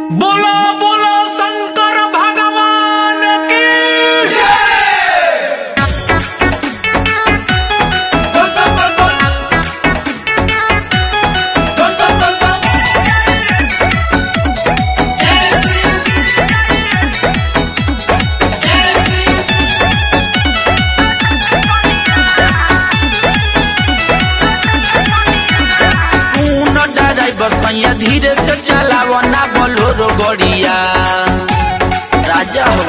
बोलो बोलो शंकर भगवान की बसैया धीरे से चलावो ना बोलोरो गड़िया राजा हो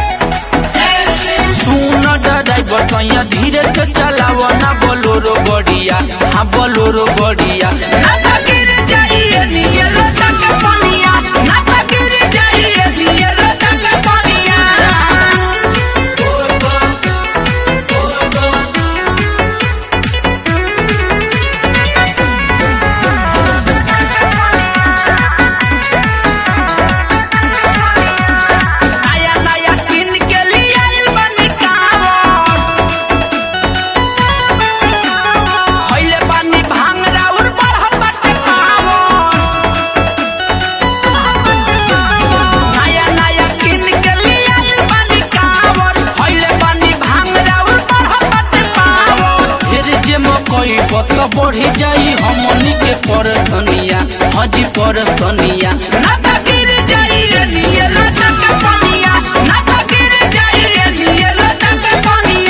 सुनो ड्राइवर सैया धीरे से चलावो ना बोलोरो गड़िया हाँ बोलोरो गड़िया ना गिर जाइए नियलो तक पनिया ना गिर जाइए नियलो तक पनिया बढ़ी जाई हमनी के परसनिया हजी परसनिया ना गिर जाइए नियलो तक पनिया ना गिर जाइए नियलो तक पनिया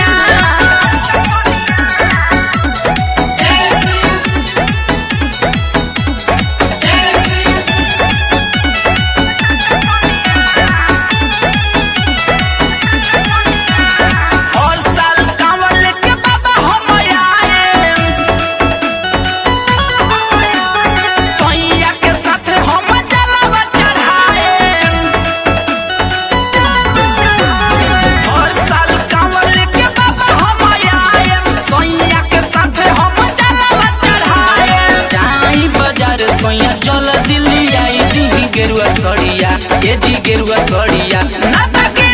हर साल कांवल के बाबा हम आए सैया के साथ हम जलवा चढ़ाए हर साल कांवल के बाबा हम आए सैया के साथ हम जलवा चढ़ाए जाई बाजार सैया चल दिल्ली आई दी गेरुआ सड़िया ये जी गेरुआ सड़िया ना